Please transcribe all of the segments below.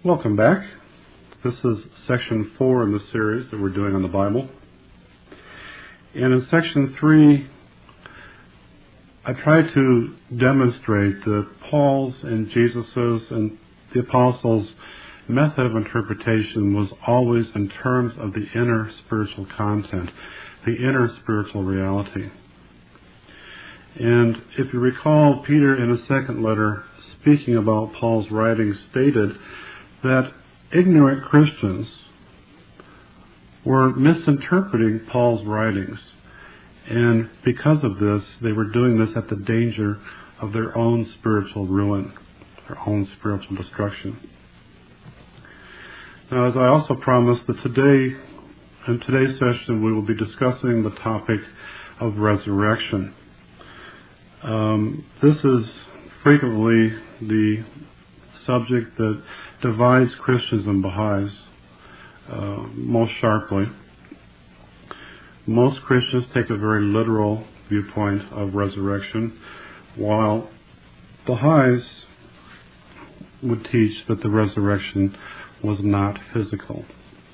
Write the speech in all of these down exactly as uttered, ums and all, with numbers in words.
Welcome back. This is section four in the series that we're doing on the Bible. And in section three, I try to demonstrate that Paul's and Jesus's and the apostles' method of interpretation was always in terms of the inner spiritual content, the inner spiritual reality. And if you recall, Peter in his second letter, speaking about Paul's writings, stated that ignorant Christians were misinterpreting Paul's writings. And because of this, they were doing this at the danger of their own spiritual ruin, their own spiritual destruction. Now, as I also promised, that today, in today's session, we will be discussing the topic of resurrection. Um, this is frequently the subject that divides Christians and Baha'is uh, most sharply. Most Christians take a very literal viewpoint of resurrection, while Baha'is would teach that the resurrection was not physical.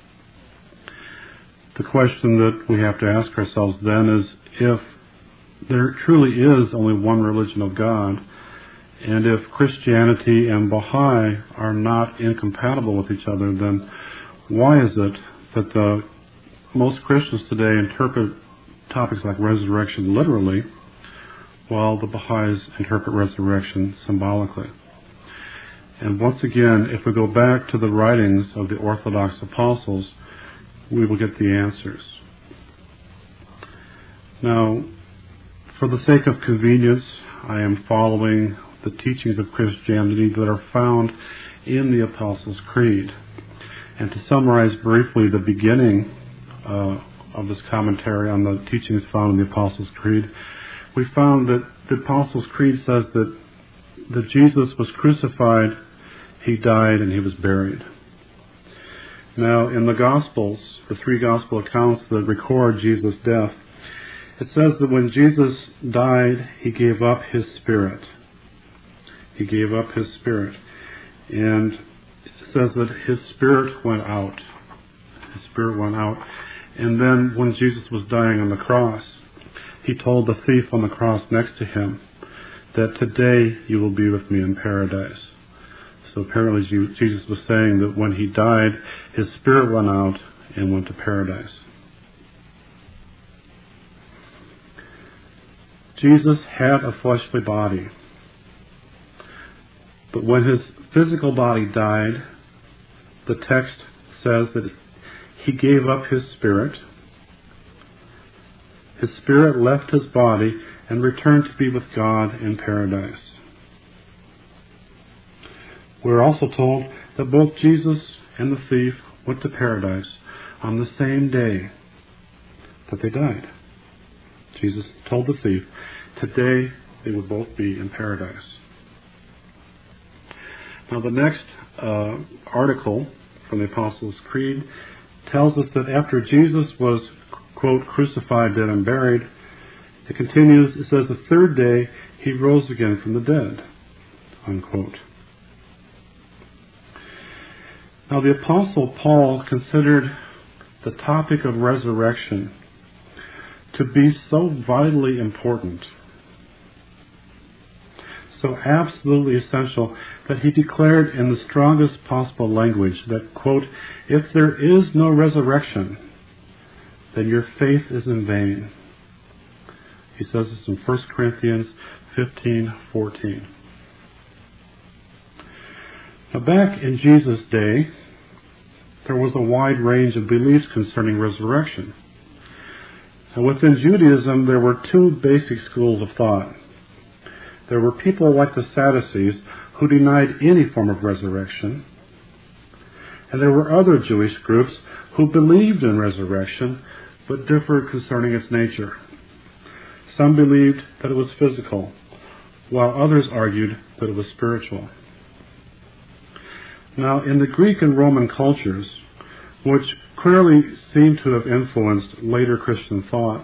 The question that we have to ask ourselves then is, if there truly is only one religion of God, and if Christianity and Baha'i are not incompatible with each other, then why is it that the most Christians today interpret topics like resurrection literally, while the Baha'is interpret resurrection symbolically? And once again, if we go back to the writings of the Orthodox apostles, we will get the answers. Now, for the sake of convenience, I am following the teachings of Christianity that are found in the Apostles' Creed. And to summarize briefly the beginning uh, of this commentary on the teachings found in the Apostles' Creed, we found that the Apostles' Creed says that, that Jesus was crucified, he died, and he was buried. Now, in the Gospels, the three Gospel accounts that record Jesus' death, it says that when Jesus died, he gave up his spirit. He gave up his spirit. And it says that his spirit went out. His spirit went out. And then when Jesus was dying on the cross, he told the thief on the cross next to him that today you will be with me in paradise. So apparently Jesus was saying that when he died, his spirit went out and went to paradise. Jesus had a fleshly body. But when his physical body died, the text says that he gave up his spirit. His spirit left his body and returned to be with God in paradise. We're also told that both Jesus and the thief went to paradise on the same day that they died. Jesus told the thief, today they would both be in paradise. Now, the next uh, article from the Apostles' Creed tells us that after Jesus was, quote, crucified, dead, and buried, it continues, it says, the third day he rose again from the dead, unquote. Now, the Apostle Paul considered the topic of resurrection to be so vitally important, so absolutely essential, that he declared in the strongest possible language that, quote, if there is no resurrection, then your faith is in vain. He says this in First Corinthians fifteen fourteen. Now, back in Jesus' day, there was a wide range of beliefs concerning resurrection. Now, within Judaism, there were two basic schools of thought. There were people like the Sadducees who denied any form of resurrection. And there were other Jewish groups who believed in resurrection but differed concerning its nature. Some believed that it was physical, while others argued that it was spiritual. Now, in the Greek and Roman cultures, which clearly seem to have influenced later Christian thought,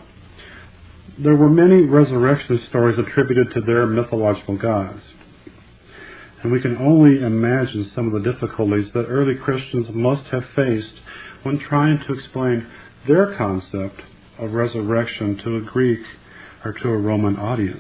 there were many resurrection stories attributed to their mythological gods. And we can only imagine some of the difficulties that early Christians must have faced when trying to explain their concept of resurrection to a Greek or to a Roman audience.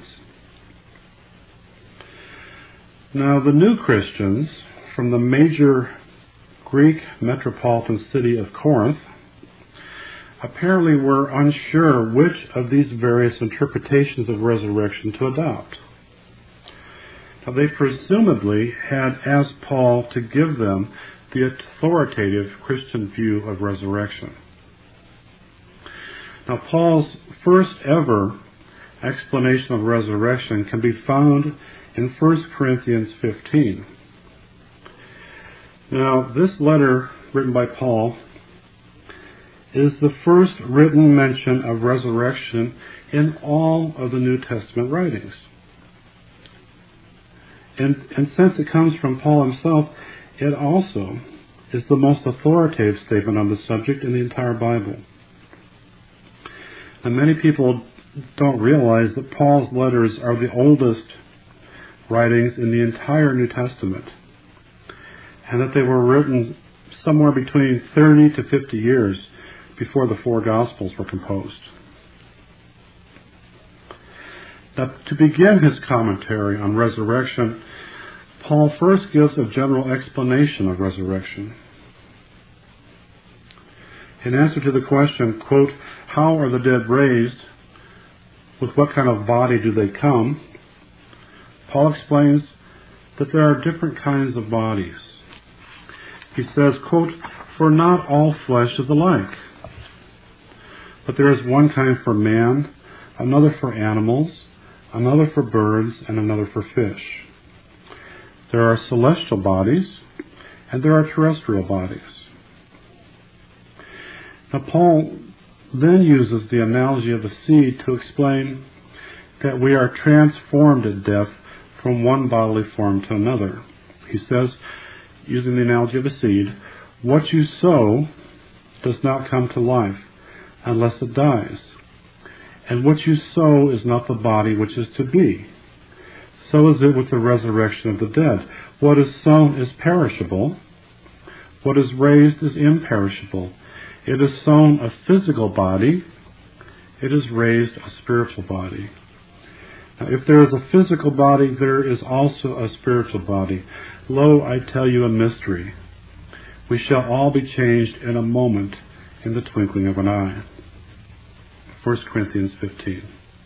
Now, the new Christians from the major Greek metropolitan city of Corinth apparently were unsure which of these various interpretations of resurrection to adopt. Now, they presumably had asked Paul to give them the authoritative Christian view of resurrection. Now, Paul's first ever explanation of resurrection can be found in First Corinthians fifteen. Now, this letter written by Paul is the first written mention of resurrection in all of the New Testament writings. And, and since it comes from Paul himself, it also is the most authoritative statement on the subject in the entire Bible. And many people don't realize that Paul's letters are the oldest writings in the entire New Testament, and that they were written somewhere between thirty to fifty years before the four Gospels were composed. Now, to begin his commentary on resurrection, Paul first gives a general explanation of resurrection. In answer to the question, quote, how are the dead raised? With what kind of body do they come? Paul explains that there are different kinds of bodies. He says, quote, for not all flesh is alike, but there is one kind for man, another for animals, another for birds, and another for fish. There are celestial bodies, and there are terrestrial bodies. Now, Paul then uses the analogy of the seed to explain that we are transformed at death from one bodily form to another. He says, using the analogy of a seed, what you sow does not come to life unless it dies. And what you sow is not the body which is to be. So is it with the resurrection of the dead. What is sown is perishable. What is raised is imperishable. It is sown a physical body. It is raised a spiritual body. Now, if there is a physical body, there is also a spiritual body. Lo, I tell you a mystery. We shall all be changed in a moment, in the twinkling of an eye. First Corinthians fifteen.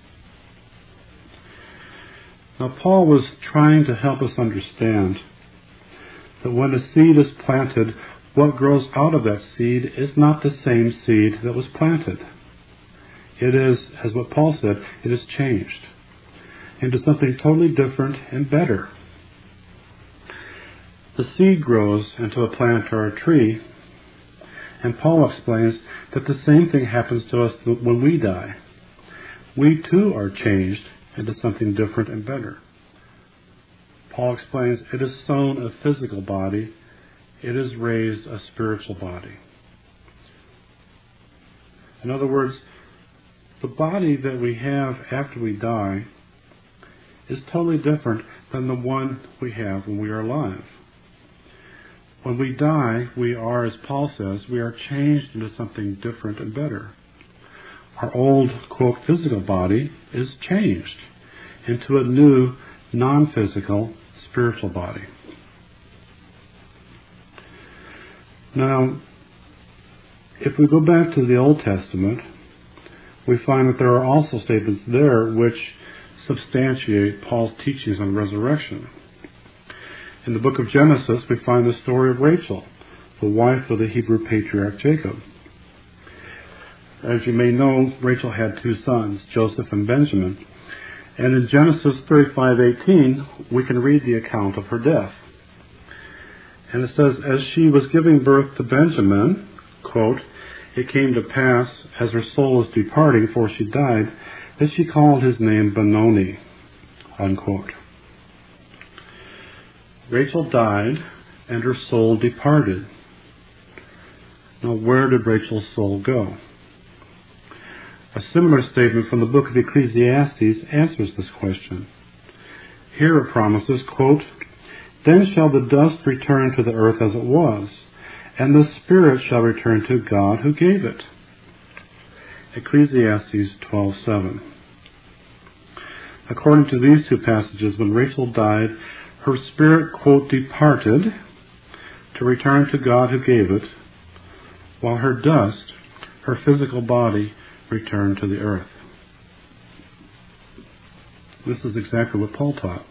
Now, Paul was trying to help us understand that when a seed is planted, what grows out of that seed is not the same seed that was planted. It is, as what Paul said, it is changed into something totally different and better. The seed grows into a plant or a tree, and Paul explains that the same thing happens to us when we die. We too are changed into something different and better. Paul explains it is sown a physical body, it is raised a spiritual body. In other words, the body that we have after we die is totally different than the one we have when we are alive. When we die, we are, as Paul says, we are changed into something different and better. Our old, quote, physical body is changed into a new, non-physical, spiritual body. Now, if we go back to the Old Testament, we find that there are also statements there which substantiate Paul's teachings on resurrection. In the book of Genesis, we find the story of Rachel, the wife of the Hebrew patriarch Jacob. As you may know, Rachel had two sons, Joseph and Benjamin. And in Genesis thirty-five eighteen, we can read the account of her death. And it says, as she was giving birth to Benjamin, quote, it came to pass, as her soul was departing, for she died, that she called his name Benoni, unquote. Rachel died, and her soul departed. Now, where did Rachel's soul go? A similar statement from the book of Ecclesiastes answers this question. Here it promises, quote, Then shall the dust return to the earth as it was, and the spirit shall return to God who gave it. Ecclesiastes twelve seven. According to these two passages, when Rachel died, her spirit, quote, departed to return to God who gave it, while her dust, her physical body, returned to the earth. This is exactly what Paul taught.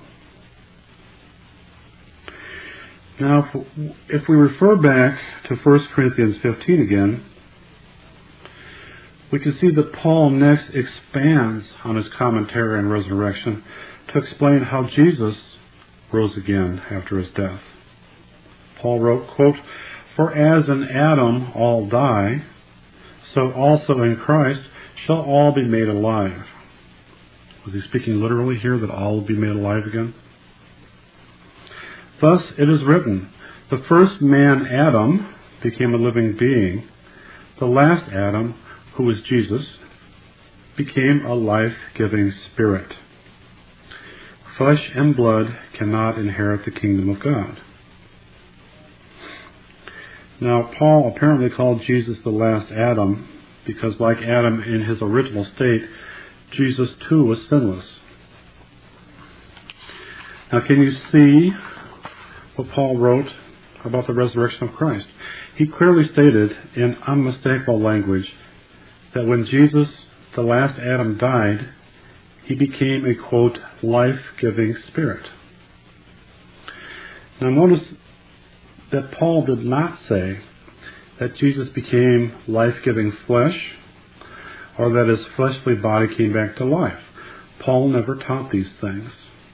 Now, if we refer back to First Corinthians fifteen again, we can see that Paul next expands on his commentary on resurrection to explain how Jesus rose again after his death. Paul wrote, quote, "For as in Adam all die, so also in Christ shall all be made alive." Was he speaking literally here, that all will be made alive again? Thus it is written, the first man, Adam, became a living being. The last Adam, who was Jesus, became a life-giving spirit. Flesh and blood cannot inherit the kingdom of God. Now, Paul apparently called Jesus the last Adam because, like Adam in his original state, Jesus too was sinless. Now, can you see what Paul wrote about the resurrection of Christ? He clearly stated in unmistakable language that when Jesus, the last Adam, died, he became a, quote, life-giving spirit. Now notice that Paul did not say that Jesus became life-giving flesh or that his fleshly body came back to life. Paul never taught these things.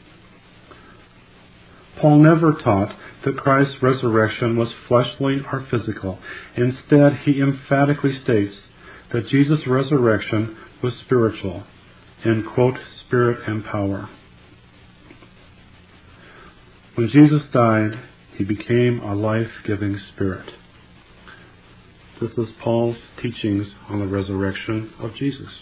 Paul never taught that Christ's resurrection was fleshly or physical. Instead, he emphatically states that Jesus' resurrection was spiritual, in, quote, spirit and power. When Jesus died, he became a life-giving spirit. This is Paul's teachings on the resurrection of Jesus.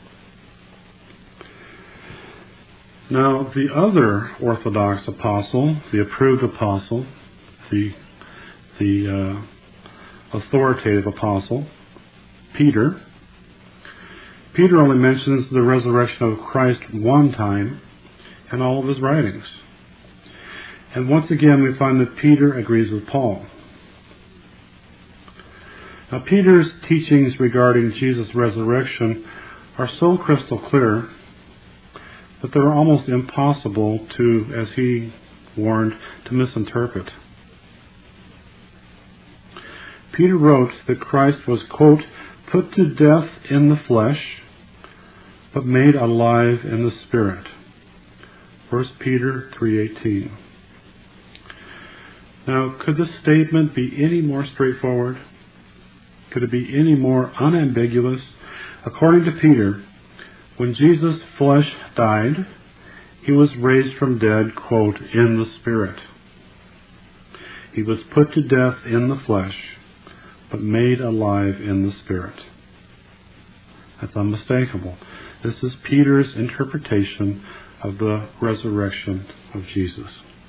Now, the other Orthodox apostle, the approved apostle, the, the uh, authoritative apostle, Peter, Peter only mentions the resurrection of Christ one time in all of his writings. And once again, we find that Peter agrees with Paul. Now, Peter's teachings regarding Jesus' resurrection are so crystal clear that they're almost impossible to, as he warned, to misinterpret. Peter wrote that Christ was, quote, put to death in the flesh, but made alive in the spirit. First Peter three eighteen. Now, could this statement be any more straightforward? Could it be any more unambiguous? According to Peter, when Jesus' flesh died, he was raised from dead, quote, in the spirit. He was put to death in the flesh, but made alive in the spirit. That's unmistakable. This is Peter's interpretation of the resurrection of Jesus.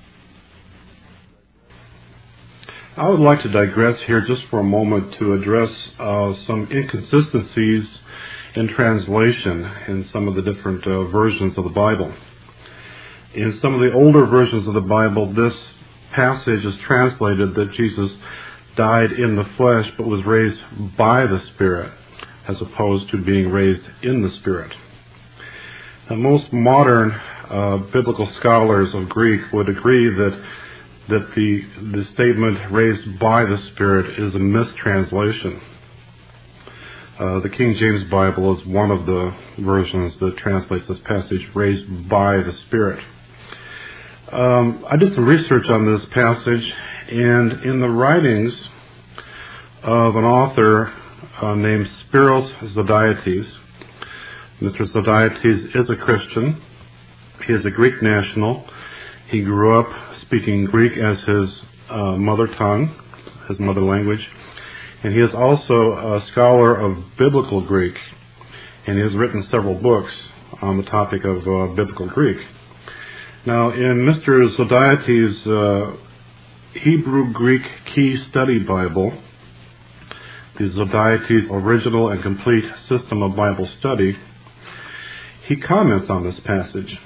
I would like to digress here just for a moment to address uh, some inconsistencies in translation in some of the different uh, versions of the Bible. In some of the older versions of the Bible, this passage is translated that Jesus died in the flesh but was raised by the Spirit, as opposed to being raised in the Spirit. Now, most modern uh, biblical scholars of Greek would agree that that the, the statement raised by the Spirit is a mistranslation. Uh, the King James Bible is one of the versions that translates this passage, raised by the Spirit. Um, I did some research on this passage, and in the writings of an author uh, named Spiros Zodhiates, Mister Zodhiates is a Christian. He is a Greek national. He grew up speaking Greek as his uh, mother tongue, his mother language. And he is also a scholar of biblical Greek. And he has written several books on the topic of uh, biblical Greek. Now, in Mister Zodhiates' uh, Hebrew-Greek Key Study Bible, the Zodhiates' Original and Complete System of Bible Study, he comments on this passage.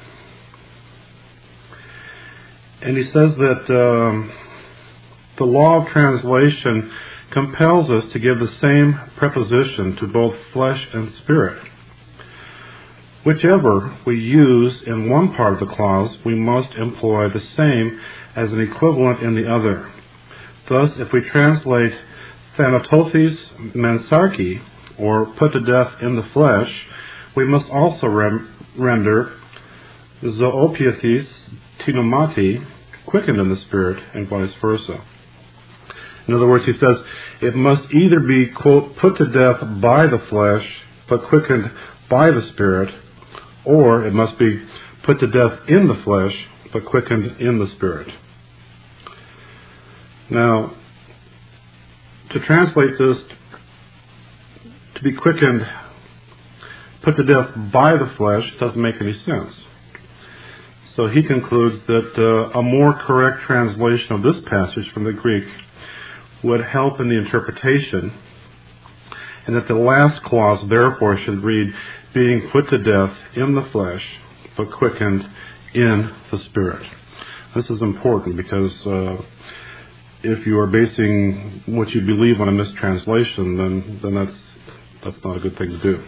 And he says that um, the law of translation compels us to give the same preposition to both flesh and spirit. Whichever we use in one part of the clause, we must employ the same as an equivalent in the other. Thus, if we translate Thanatotes mensarchi, or put to death in the flesh, we must also rem- render Zoopiathes tinomati, quickened in the spirit, and vice versa. In other words, he says, it must either be, quote, put to death by the flesh, but quickened by the spirit, or it must be put to death in the flesh, but quickened in the spirit. Now, to translate this, to be quickened, put to death by the flesh, doesn't make any sense. So he concludes that uh, a more correct translation of this passage from the Greek would help in the interpretation, and that the last clause therefore should read, being put to death in the flesh, but quickened in the spirit. This is important because uh, if you are basing what you believe on a mistranslation, then then that's that's not a good thing to do.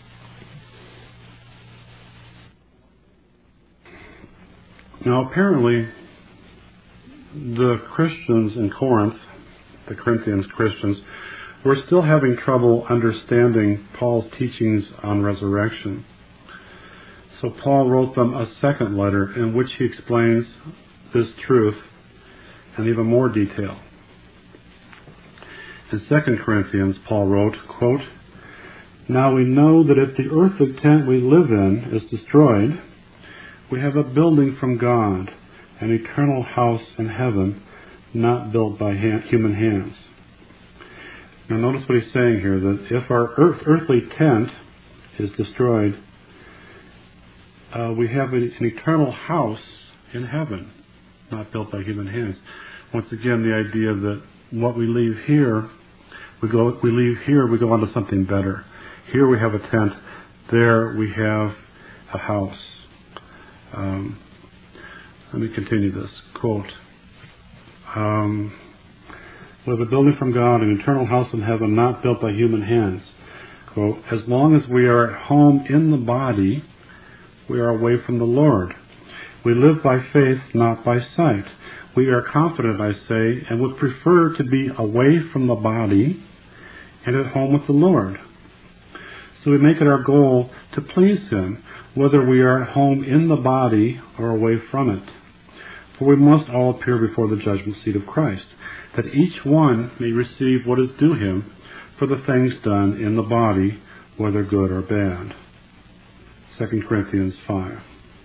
Now, apparently, the Christians in Corinth, the Corinthians Christians, were still having trouble understanding Paul's teachings on resurrection. So Paul wrote them a second letter in which he explains this truth in even more detail. In Second Corinthians, Paul wrote, quote, now we know that if the earthly tent we live in is destroyed, we have a building from God, an eternal house in heaven, not built by hand, human hands. Now notice what he's saying here, that if our earth, earthly tent is destroyed, uh, we have an, an eternal house in heaven, not built by human hands. Once again, the idea that what we leave here, we go, we leave here, we go on to something better. Here we have a tent, there we have a house. Um, let me continue this quote. Um, We have a building from God, an eternal house in heaven, not built by human hands. Quote, as long as we are at home in the body, we are away from the Lord. We live by faith, not by sight. We are confident, I say, and would prefer to be away from the body and at home with the Lord. So we make it our goal to please Him, whether we are at home in the body or away from it. For we must all appear before the judgment seat of Christ, that each one may receive what is due him for the things done in the body, whether good or bad. Second Corinthians five.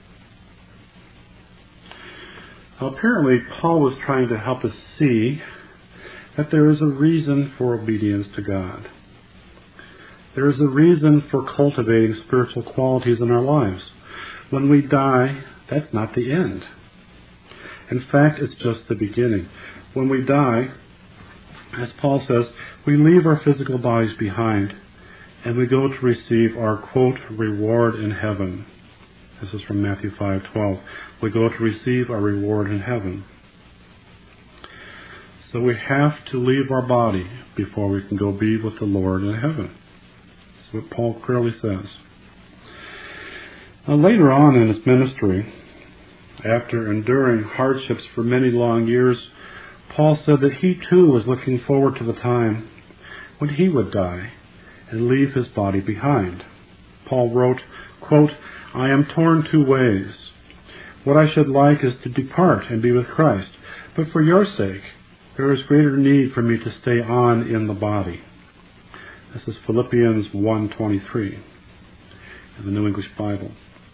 Now, apparently, Paul was trying to help us see that there is a reason for obedience to God. There is a reason for cultivating spiritual qualities in our lives. When we die, that's not the end. In fact, it's just the beginning. When we die, as Paul says, we leave our physical bodies behind and we go to receive our, quote, reward in heaven. This is from Matthew five twelve. We go to receive our reward in heaven. So we have to leave our body before we can go be with the Lord in heaven. That's what Paul clearly says. Now, later on in his ministry, after enduring hardships for many long years, Paul said that he too was looking forward to the time when he would die and leave his body behind. Paul wrote, quote, I am torn two ways. What I should like is to depart and be with Christ, but for your sake, there is greater need for me to stay on in the body. This is Philippians one twenty-three in the New English Bible.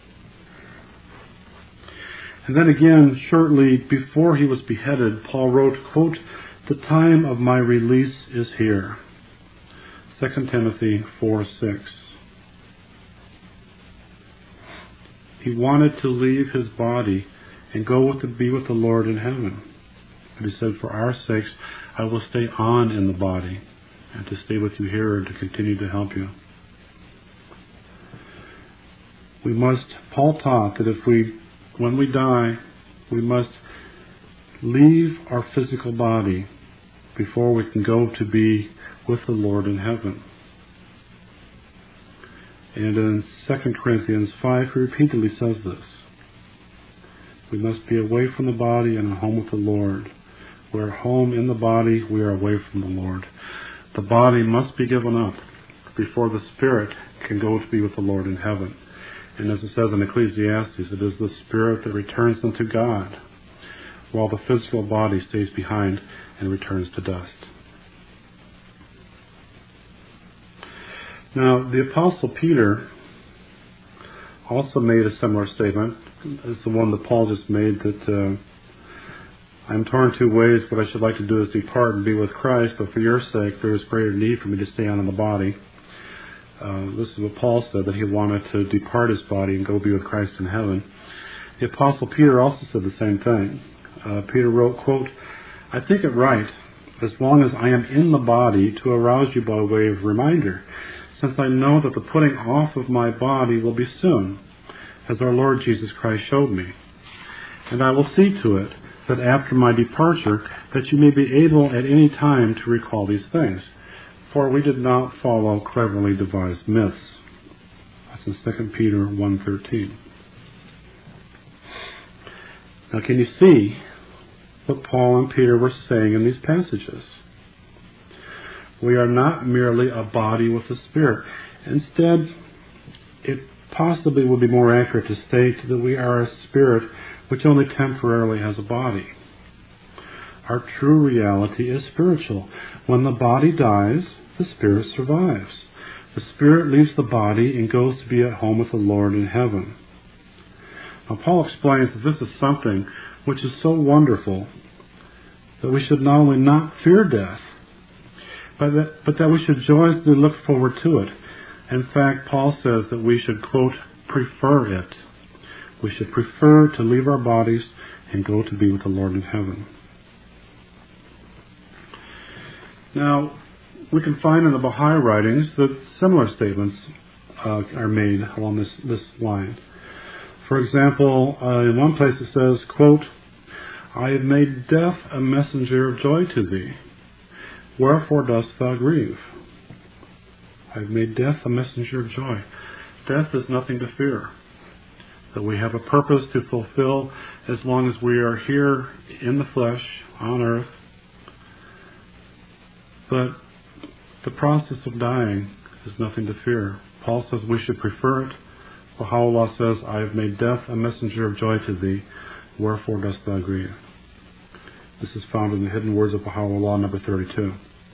And then again, shortly before he was beheaded, Paul wrote, quote, the time of my release is here. Second Timothy four six. He wanted to leave his body and go with to be with the Lord in heaven. But he said, for our sakes, I will stay on in the body, and to stay with you here and to continue to help you. We must, Paul taught that if we, when we die, we must leave our physical body before we can go to be with the Lord in heaven. And in Second Corinthians five, he repeatedly says this. We must be away from the body and at home with the Lord. We're home in the body, we are away from the Lord. The body must be given up before the spirit can go to be with the Lord in heaven. And as it says in Ecclesiastes, it is the spirit that returns unto God, while the physical body stays behind and returns to dust. Now, the Apostle Peter also made a similar statement. It's the one that Paul just made, that uh, I'm torn two ways. What I should like to do is depart and be with Christ, but for your sake there is greater need for me to stay on in the body. Uh, this is what Paul said, that he wanted to depart his body and go be with Christ in heaven. The Apostle Peter also said the same thing. Uh, Peter wrote, quote, I think it right, as long as I am in the body, to arouse you by way of reminder, since I know that the putting off of my body will be soon, as our Lord Jesus Christ showed me. And I will see to it that after my departure, that you may be able at any time to recall these things. For we did not follow cleverly devised myths. That's in Second Peter one thirteen. Now can you see what Paul and Peter were saying in these passages? We are not merely a body with a spirit. Instead, it possibly would be more accurate to state that we are a spirit which only temporarily has a body. Our true reality is spiritual. When the body dies, the spirit survives. The spirit leaves the body and goes to be at home with the Lord in heaven. Now, Paul explains that this is something which is so wonderful that we should not only not fear death, but that, but that we should joyously look forward to it. In fact, Paul says that we should, quote, prefer it. We should prefer to leave our bodies and go to be with the Lord in heaven. Now, we can find in the Baha'i writings that similar statements uh, are made along this, this line. For example, uh, in one place it says, quote, I have made death a messenger of joy to thee. Wherefore dost thou grieve? I have made death a messenger of joy. Death is nothing to fear. That we have a purpose to fulfill as long as we are here in the flesh, on earth. But the process of dying is nothing to fear. Paul says we should prefer it. Baha'u'llah says, I have made death a messenger of joy to thee. Wherefore dost thou grieve? This is found in the Hidden Words of Baha'u'llah, number thirty-two.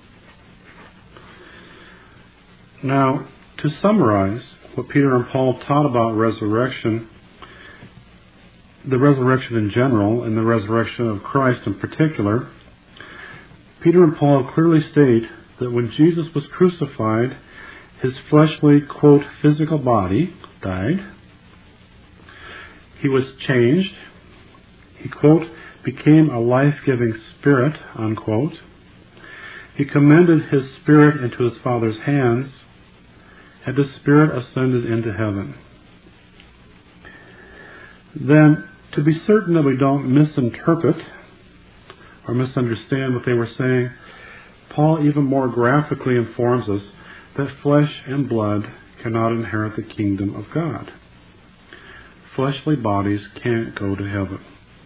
Now, to summarize what Peter and Paul taught about resurrection, the resurrection in general, and the resurrection of Christ in particular, Peter and Paul clearly state that when Jesus was crucified, his fleshly, quote, physical body died. He was changed. He, quote, became a life-giving spirit, unquote. He commended his spirit into his Father's hands, and his spirit ascended into heaven. Then, to be certain that we don't misinterpret or misunderstand what they were saying, Paul even more graphically informs us that flesh and blood cannot inherit the kingdom of God. Fleshly bodies can't go to heaven.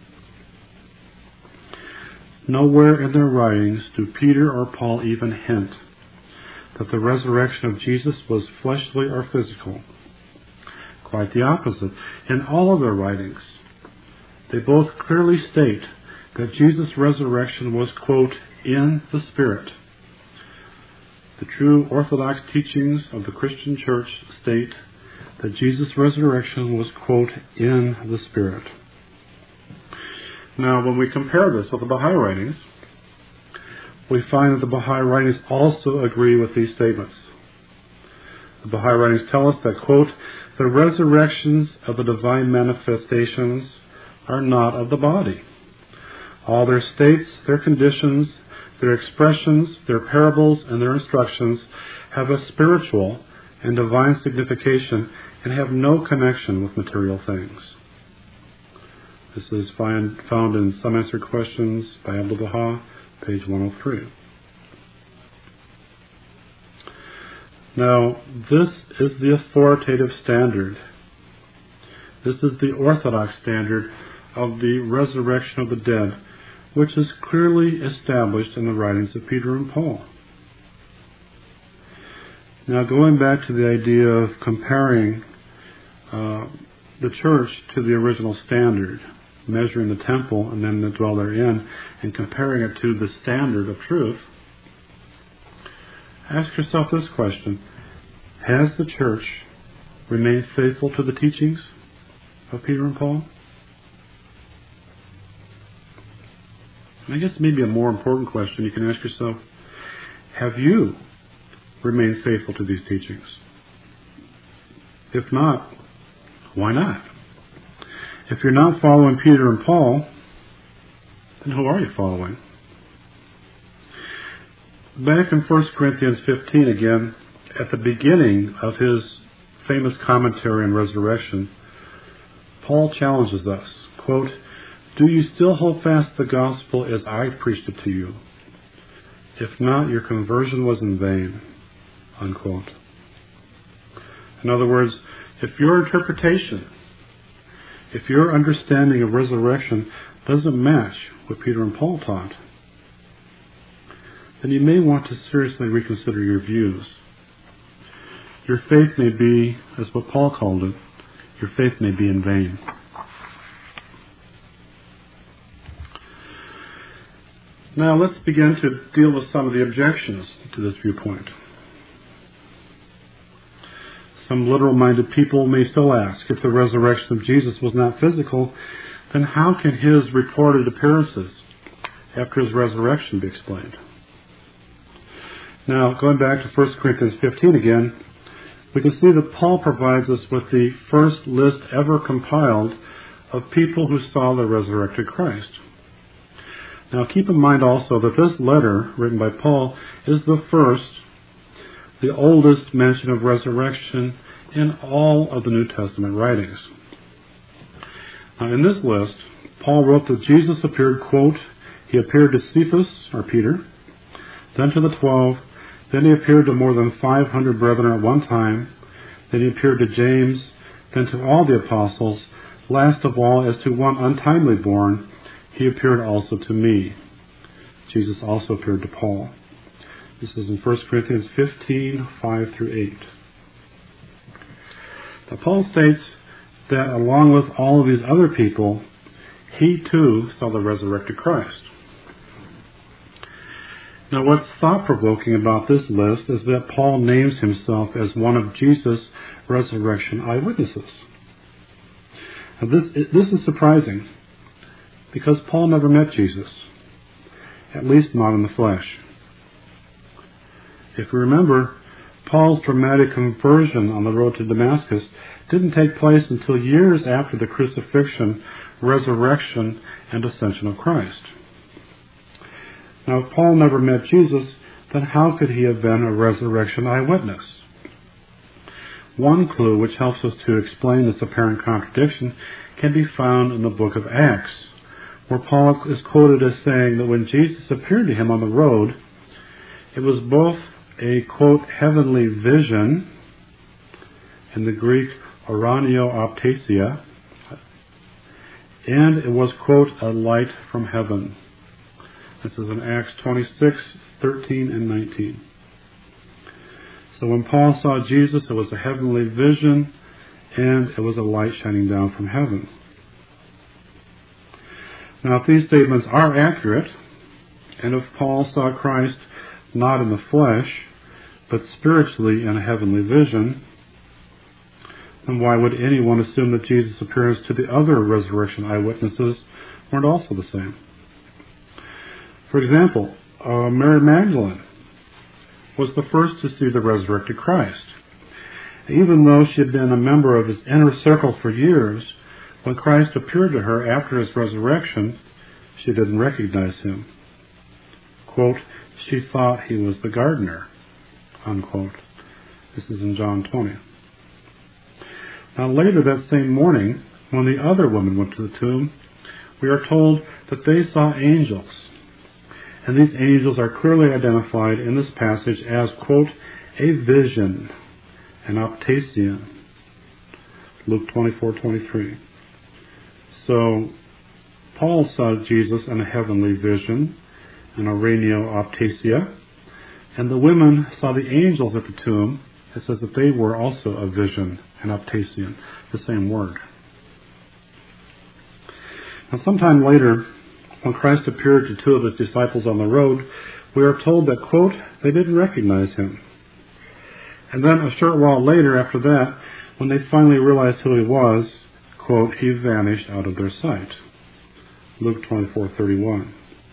Nowhere in their writings do Peter or Paul even hint that the resurrection of Jesus was fleshly or physical. Quite the opposite. In all of their writings, they both clearly state that Jesus' resurrection was, quote, in the Spirit. The true Orthodox teachings of the Christian Church state that Jesus' resurrection was, quote, in the Spirit. Now, when we compare this with the Baha'i writings, we find that the Baha'i writings also agree with these statements. The Baha'i writings tell us that, quote, the resurrections of the divine manifestations are not of the body. All their states, their conditions, their expressions, their parables, and their instructions have a spiritual and divine signification and have no connection with material things. This is find, found in Some Answered Questions by Abdu'l-Baha, page one oh three. Now, this is the authoritative standard. This is the orthodox standard of the resurrection of the dead, which is clearly established in the writings of Peter and Paul. Now, going back to the idea of comparing uh, the church to the original standard, measuring the temple and then the dwell therein, and comparing it to the standard of truth, ask yourself this question: has the church remained faithful to the teachings of Peter and Paul? And I guess maybe a more important question you can ask yourself: have you remained faithful to these teachings? If not, why not? If you're not following Peter and Paul, then who are you following? Back in First Corinthians fifteen again, at the beginning of his famous commentary on resurrection, Paul challenges us, quote, "Do you still hold fast the gospel as I preached it to you? If not, your conversion was in vain," unquote. In other words, if your interpretation, if your understanding of resurrection doesn't match what Peter and Paul taught, then you may want to seriously reconsider your views. Your faith may be, as what Paul called it, your faith may be in vain. Now let's begin to deal with some of the objections to this viewpoint. Some literal-minded people may still ask, if the resurrection of Jesus was not physical, then how can his reported appearances after his resurrection be explained? Now, going back to First Corinthians fifteen again, we can see that Paul provides us with the first list ever compiled of people who saw the resurrected Christ. Now, keep in mind also that this letter, written by Paul, is the first, the oldest mention of resurrection in all of the New Testament writings. Now, in this list, Paul wrote that Jesus appeared, quote, he appeared to Cephas, or Peter, then to the twelve, then he appeared to more than five hundred brethren at one time, then he appeared to James, then to all the apostles, last of all, as to one untimely born, he appeared also to me. Jesus also appeared to Paul. This is in First Corinthians fifteen, five through eight. Now, Paul states that along with all of these other people, he too saw the resurrected Christ. Now, what's thought-provoking about this list is that Paul names himself as one of Jesus' resurrection eyewitnesses. Now, this, this is surprising, because Paul never met Jesus, at least not in the flesh. If you remember, Paul's dramatic conversion on the road to Damascus didn't take place until years after the crucifixion, resurrection, and ascension of Christ. Now, if Paul never met Jesus, then how could he have been a resurrection eyewitness? One clue which helps us to explain this apparent contradiction can be found in the book of Acts, where Paul is quoted as saying that when Jesus appeared to him on the road, it was both a, quote, heavenly vision, in the Greek, oranio optasia, and it was, quote, a light from heaven. This is in Acts twenty-six, thirteen, and nineteen. So when Paul saw Jesus, it was a heavenly vision, and it was a light shining down from heaven. Now, if these statements are accurate, and if Paul saw Christ not in the flesh, but spiritually in a heavenly vision, then why would anyone assume that Jesus' appearance to the other resurrection eyewitnesses weren't also the same? For example, uh, Mary Magdalene was the first to see the resurrected Christ. Even though she had been a member of his inner circle for years, When Christ appeared to her after his resurrection, she didn't recognize him. Quote, she thought he was the gardener, unquote. This is in John twenty. Now later that same morning, when the other women went to the tomb, we are told that they saw angels. And these angels are clearly identified in this passage as, quote, a vision, an optasia. Luke twenty-four twenty-three. So, Paul saw Jesus in a heavenly vision, an oranio optasia, and the women saw the angels at the tomb. It says that they were also a vision, an optasian, the same word. Now, sometime later, when Christ appeared to two of his disciples on the road, we are told that, quote, they didn't recognize him. And then a short while later after that, when they finally realized who he was, quote, he vanished out of their sight. Luke twenty-four thirty-one.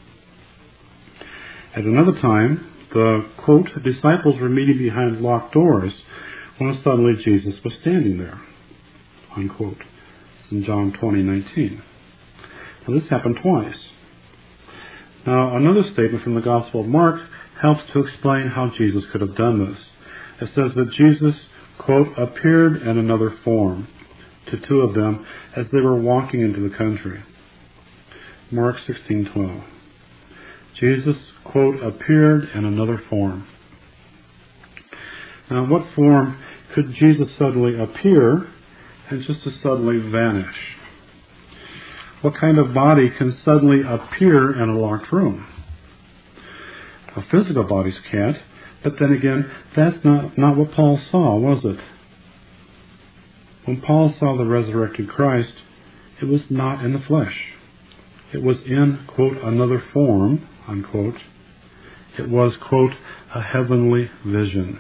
At another time, the, quote, disciples were meeting behind locked doors when suddenly Jesus was standing there, unquote. It's in John twenty nineteen. Now this happened twice. Now another statement from the Gospel of Mark helps to explain how Jesus could have done this. It says that Jesus, quote, appeared in another form to two of them as they were walking into the country. Mark sixteen twelve. Jesus, quote, appeared in another form. Now, what form could Jesus suddenly appear and just as suddenly vanish? What kind of body can suddenly appear in a locked room? Well, physical bodies can't, but then again, that's not, not what Paul saw, was it? When Paul saw the resurrected Christ, it was not in the flesh. It was in, quote, another form, unquote. It was, quote, a heavenly vision.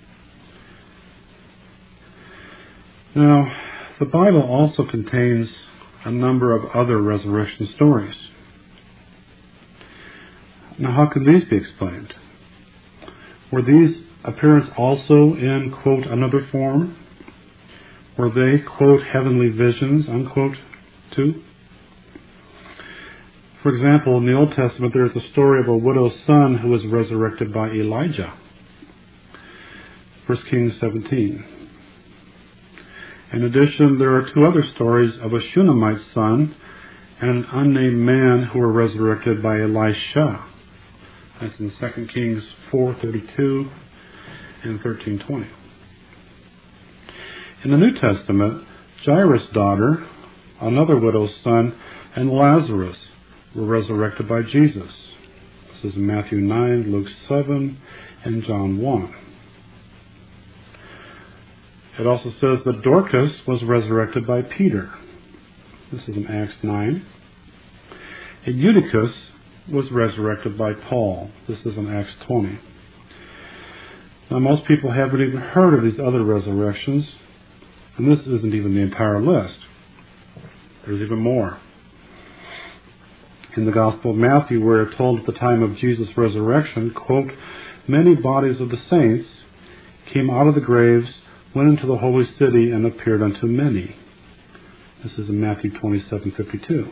Now, the Bible also contains a number of other resurrection stories. Now, how can these be explained? Were these appearances also in, quote, another form? Were they, quote, heavenly visions, unquote, too? For example, in the Old Testament, there is a story of a widow's son who was resurrected by Elijah. First Kings seventeen. In addition, there are two other stories of a Shunammite son and an unnamed man who were resurrected by Elisha. That's in Second Kings four thirty-two and thirteen twenty. In the New Testament, Jairus' daughter, another widow's son, and Lazarus were resurrected by Jesus. This is in Matthew nine, Luke seven, and John one. It also says that Dorcas was resurrected by Peter. This is in Acts nine. And Eutychus was resurrected by Paul. This is in Acts twenty. Now, most people haven't even heard of these other resurrections, and this isn't even the entire list. There's even more. In the Gospel of Matthew, we're told at the time of Jesus' resurrection, quote, many bodies of the saints came out of the graves, went into the holy city, and appeared unto many. This is in Matthew twenty-seven fifty-two.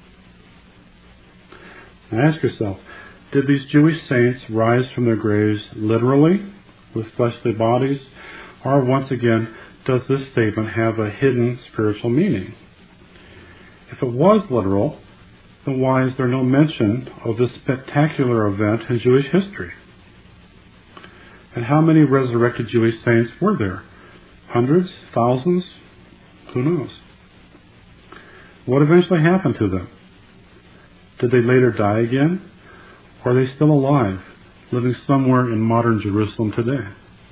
Now ask yourself, did these Jewish saints rise from their graves literally, with fleshly bodies, or once again, does this statement have a hidden spiritual meaning? If it was literal, then why is there no mention of this spectacular event in Jewish history? And how many resurrected Jewish saints were there? Hundreds? Thousands? Who knows? What eventually happened to them? Did they later die again? Or are they still alive, living somewhere in modern Jerusalem today?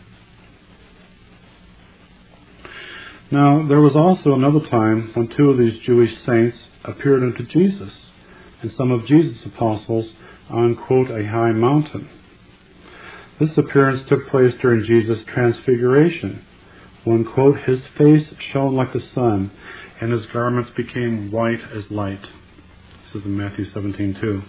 Now, there was also another time when two of these Jewish saints appeared unto Jesus and some of Jesus' apostles on, quote, a high mountain. This appearance took place during Jesus' transfiguration, when, quote, his face shone like the sun, and his garments became white as light. This is in Matthew seventeen two.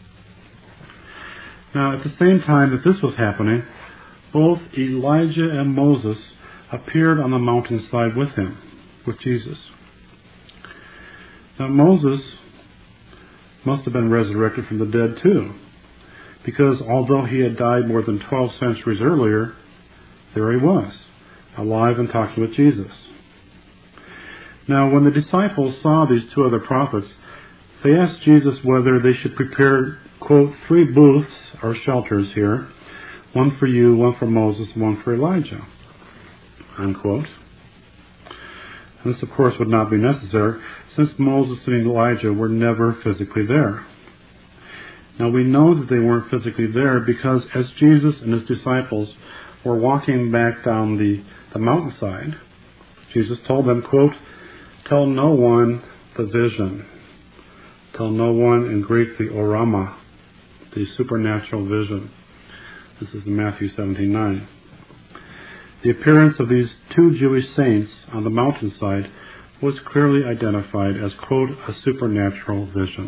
Now, at the same time that this was happening, both Elijah and Moses appeared on the mountainside with him, with Jesus. Now Moses must have been resurrected from the dead too, because although he had died more than twelve centuries earlier, there he was, alive and talking with Jesus. Now when the disciples saw these two other prophets, they asked Jesus whether they should prepare, quote, three booths or shelters here, one for you, one for Moses, and one for Elijah, unquote. And this, of course, would not be necessary, since Moses and Elijah were never physically there. Now, we know that they weren't physically there because as Jesus and his disciples were walking back down the, the mountainside, Jesus told them, quote, tell no one the vision. Tell no one, in Greek, the orama, the supernatural vision. This is in Matthew seventeen nine. The appearance of these two Jewish saints on the mountainside was clearly identified as, quote, a supernatural vision.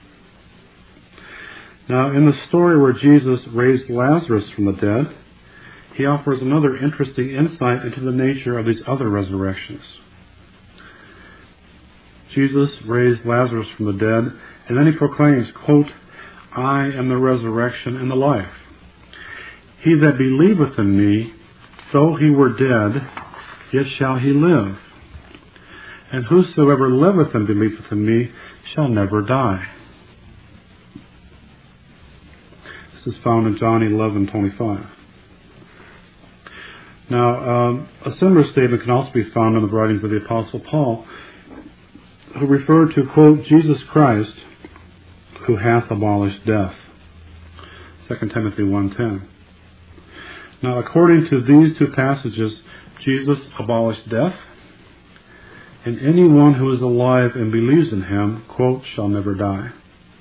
Now, in the story where Jesus raised Lazarus from the dead, he offers another interesting insight into the nature of these other resurrections. Jesus raised Lazarus from the dead, and then he proclaims, quote, I am the resurrection and the life. He that believeth in me, though he were dead, yet shall he live. And whosoever liveth and believeth in me shall never die. This is found in John eleven twenty-five. Now, um, a similar statement can also be found in the writings of the Apostle Paul, who referred to, quote, Jesus Christ, who hath abolished death. Second Timothy one ten. Now, according to these two passages, Jesus abolished death, and anyone who is alive and believes in him, quote, shall never die.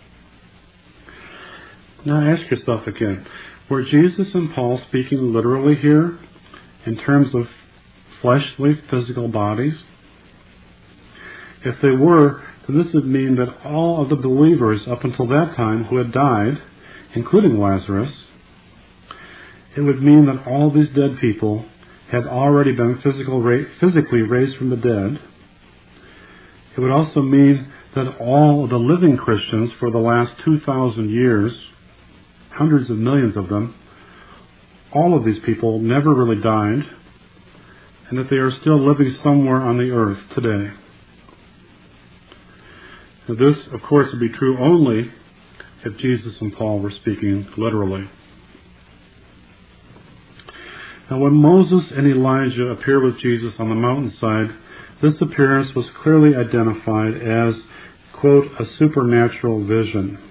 Now, ask yourself again, were Jesus and Paul speaking literally here in terms of fleshly, physical bodies? If they were, then this would mean that all of the believers up until that time who had died, including Lazarus, it would mean that all these dead people had already been physical, physically raised from the dead. It would also mean that all of the living Christians for the last two thousand years, hundreds of millions of them, all of these people never really died, and that they are still living somewhere on the earth today. Now this, of course, would be true only if Jesus and Paul were speaking literally. Now, when Moses and Elijah appear with Jesus on the mountainside, this appearance was clearly identified as, quote, a supernatural vision.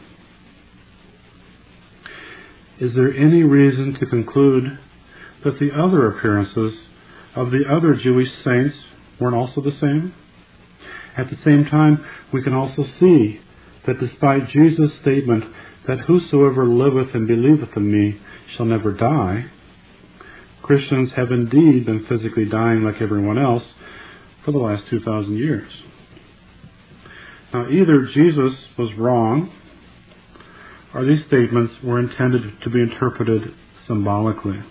Is there any reason to conclude that the other appearances of the other Jewish saints weren't also the same? At the same time, we can also see that despite Jesus' statement that whosoever liveth and believeth in me shall never die, Christians have indeed been physically dying like everyone else for the last two thousand years. Now, either Jesus was wrong, or these statements were intended to be interpreted symbolically.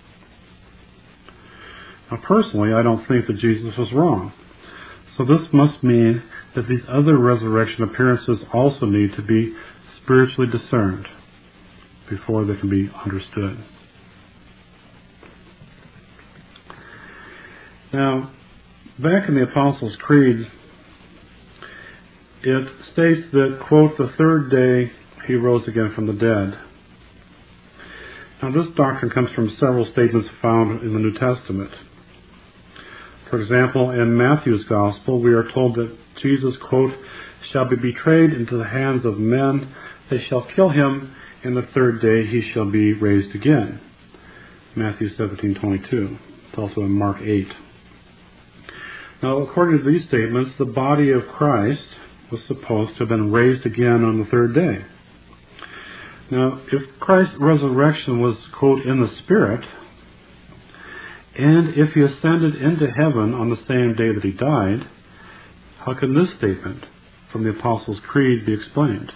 Now, personally, I don't think that Jesus was wrong. So this must mean that these other resurrection appearances also need to be spiritually discerned before they can be understood. Now, back in the Apostles' Creed, it states that, quote, the third day he rose again from the dead. Now, this doctrine comes from several statements found in the New Testament. For example, in Matthew's Gospel, we are told that Jesus, quote, shall be betrayed into the hands of men. They shall kill him, and the third day he shall be raised again. Matthew seventeen twenty-two. It's also in Mark eight. Now, according to these statements, the body of Christ was supposed to have been raised again on the third day. Now, if Christ's resurrection was, quote, in the Spirit, and if he ascended into heaven on the same day that he died, how can this statement from the Apostles' Creed be explained?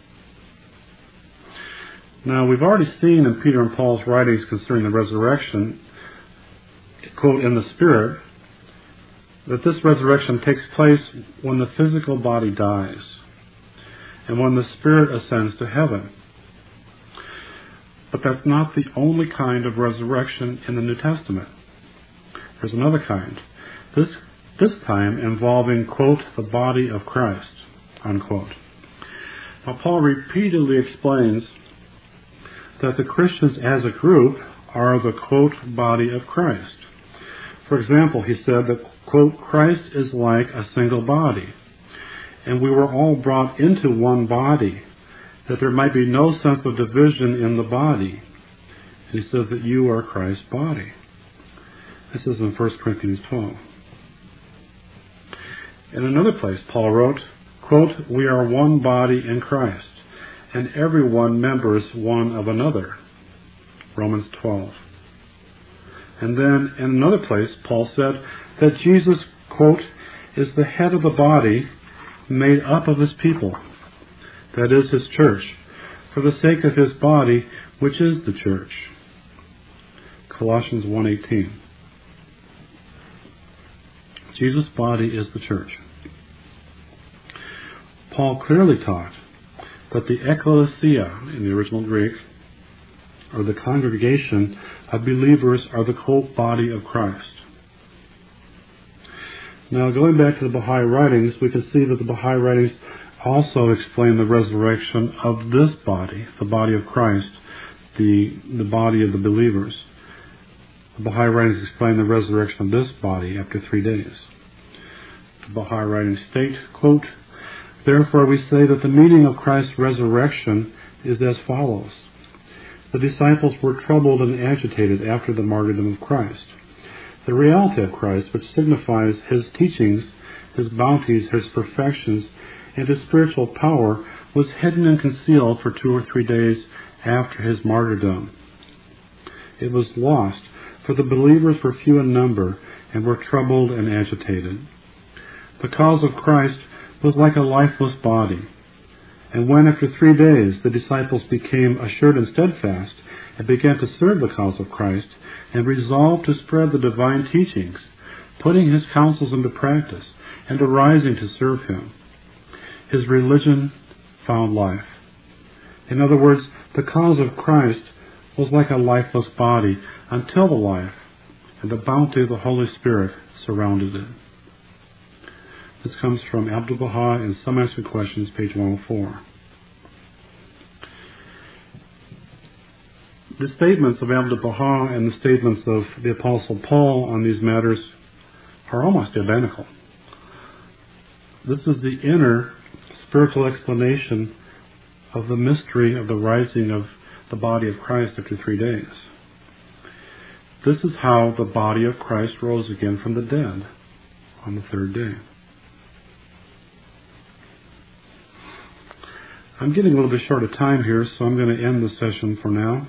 Now, we've already seen in Peter and Paul's writings concerning the resurrection, quote, in the Spirit, that this resurrection takes place when the physical body dies and when the spirit ascends to heaven. But that's not the only kind of resurrection in the New Testament. There's another kind. This, this time involving, quote, the body of Christ, unquote. Now, Paul repeatedly explains that the Christians as a group are the, quote, body of Christ. For example, he said that, quote, Christ is like a single body, and we were all brought into one body, that there might be no sense of division in the body. And he says that you are Christ's body. This is in First Corinthians twelve. In another place, Paul wrote, quote, we are one body in Christ, and every one members one of another. Romans twelve. And then in another place, Paul said that Jesus, quote, is the head of the body made up of his people, that is his church, for the sake of his body, which is the church. Colossians one eighteen. Jesus' body is the church. Paul clearly taught that the ecclesia, in the original Greek, or the congregation of believers, are the quote body of Christ. Now, going back to the Baha'i writings, we can see that the Baha'i writings also explain the resurrection of this body, the body of Christ, the, the body of the believers. The Baha'i writings explain the resurrection of this body after three days. The Baha'i writings state, quote, therefore we say that the meaning of Christ's resurrection is as follows. The disciples were troubled and agitated after the martyrdom of Christ. The reality of Christ, which signifies his teachings, his bounties, his perfections, and his spiritual power, was hidden and concealed for two or three days after his martyrdom. It was lost, for the believers were few in number and were troubled and agitated. The cause of Christ was like a lifeless body. And when after three days the disciples became assured and steadfast and began to serve the cause of Christ and resolved to spread the divine teachings, putting his counsels into practice and arising to serve him, his religion found life. In other words, the cause of Christ was like a lifeless body until the life and the bounty of the Holy Spirit surrounded it. This comes from Abdu'l-Baha in Some Answered Questions, page one oh four. The statements of Abdu'l-Baha and the statements of the Apostle Paul on these matters are almost identical. This is the inner spiritual explanation of the mystery of the rising of the body of Christ after three days. This is how the body of Christ rose again from the dead on the third day. I'm getting a little bit short of time here, so I'm going to end the session for now.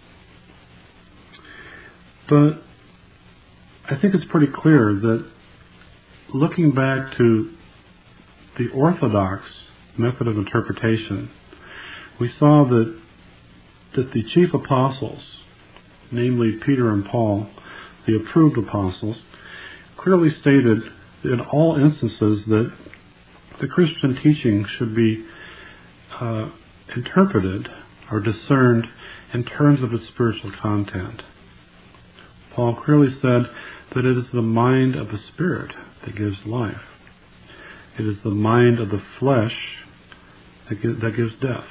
But I think it's pretty clear that looking back to the Orthodox method of interpretation, we saw that that the chief apostles, namely Peter and Paul, the approved apostles, clearly stated in all instances that the Christian teaching should be uh, interpreted or discerned in terms of its spiritual content. Paul clearly said that it is the mind of the Spirit that gives life. It is the mind of the flesh that, gi- that gives death.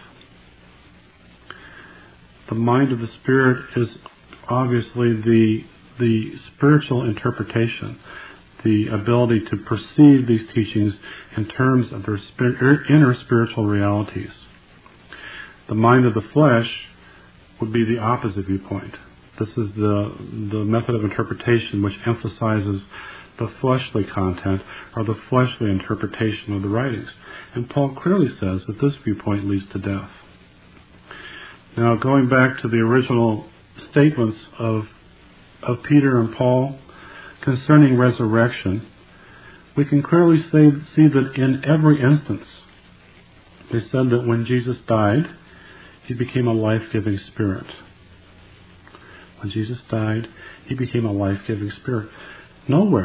The mind of the Spirit is obviously the the spiritual interpretation, the ability to perceive these teachings in terms of their spir- inner spiritual realities. The mind of the flesh would be the opposite viewpoint. This is the the method of interpretation which emphasizes the fleshly content or the fleshly interpretation of the writings. And Paul clearly says that this viewpoint leads to death. Now, going back to the original statements of of Peter and Paul concerning resurrection, we can clearly say, see that in every instance, they said that when Jesus died, he became a life-giving spirit. When Jesus died, he became a life-giving spirit. Nowhere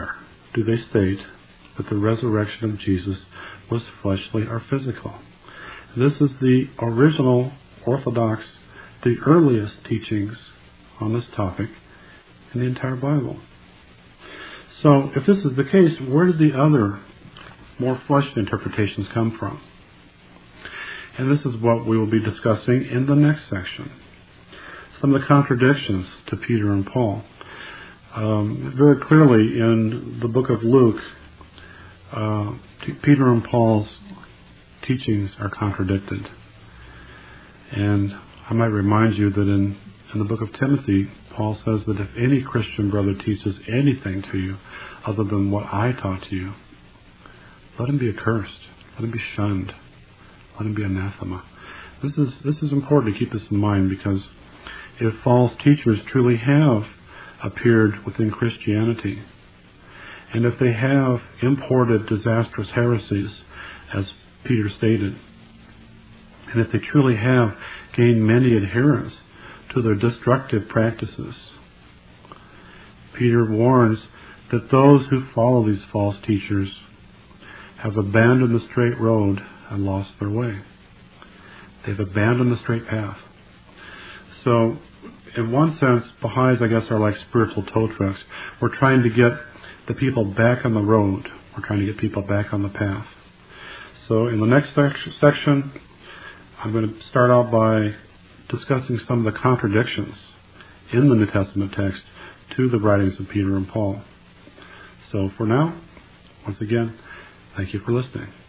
do they state that the resurrection of Jesus was fleshly or physical. This is the original Orthodox, the earliest teachings on this topic in the entire Bible. So, if this is the case, where did the other, more fleshly interpretations come from? And this is what we will be discussing in the next section. Some of the contradictions to Peter and Paul. Um, very clearly in the book of Luke, uh, Peter and Paul's teachings are contradicted. And I might remind you that in, in the book of Timothy, Paul says that if any Christian brother teaches anything to you other than what I taught to you, let him be accursed, let him be shunned, let him be anathema. This is this is important to keep this in mind, because if false teachers truly have appeared within Christianity, and if they have imported disastrous heresies, as Peter stated, and if they truly have gained many adherents to their destructive practices, Peter warns that those who follow these false teachers have abandoned the straight road and lost their way. They've abandoned the straight path. So, in one sense, Baha'is, I guess, are like spiritual tow trucks. We're trying to get the people back on the road. We're trying to get people back on the path. So, in the next sec- section, I'm going to start out by discussing some of the contradictions in the New Testament text to the writings of Peter and Paul. So, for now, once again, thank you for listening.